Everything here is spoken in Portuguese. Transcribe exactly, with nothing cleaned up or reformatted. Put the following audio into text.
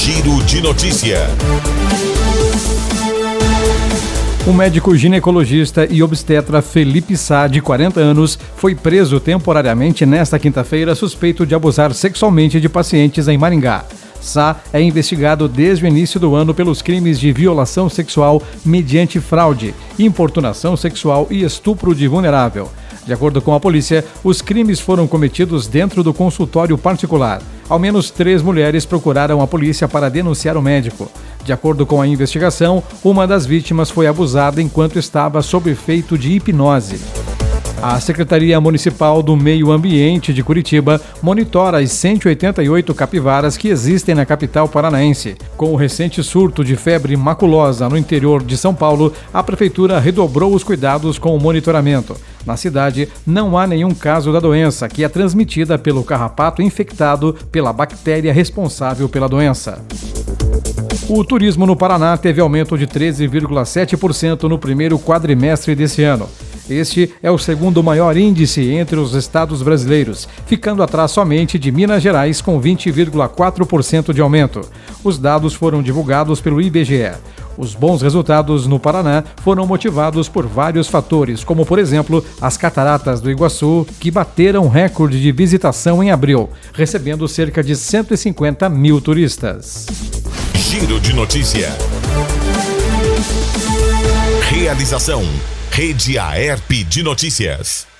Giro de Notícia. O médico ginecologista e obstetra Felipe Sá, de quarenta anos, foi preso temporariamente nesta quinta-feira suspeito de abusar sexualmente de pacientes em Maringá. Sá é investigado desde o início do ano pelos crimes de violação sexual mediante fraude, importunação sexual e estupro de vulnerável. De acordo com a polícia, os crimes foram cometidos dentro do consultório particular. Ao menos três mulheres procuraram a polícia para denunciar o médico. De acordo com a investigação, uma das vítimas foi abusada enquanto estava sob efeito de hipnose. A Secretaria Municipal do Meio Ambiente de Curitiba monitora as cento e oitenta e oito capivaras que existem na capital paranaense. Com o recente surto de febre maculosa no interior de São Paulo, a Prefeitura redobrou os cuidados com o monitoramento. Na cidade, não há nenhum caso da doença, que é transmitida pelo carrapato infectado pela bactéria responsável pela doença. O turismo no Paraná teve aumento de treze vírgula sete por cento no primeiro quadrimestre desse ano. Este é o segundo maior índice entre os estados brasileiros, ficando atrás somente de Minas Gerais, com vinte vírgula quatro por cento de aumento. Os dados foram divulgados pelo I B G E. Os bons resultados no Paraná foram motivados por vários fatores, como, por exemplo, as Cataratas do Iguaçu, que bateram recorde de visitação em abril, recebendo cerca de cento e cinquenta mil turistas. Giro de Notícia. Realização: Rede Aerp de Notícias.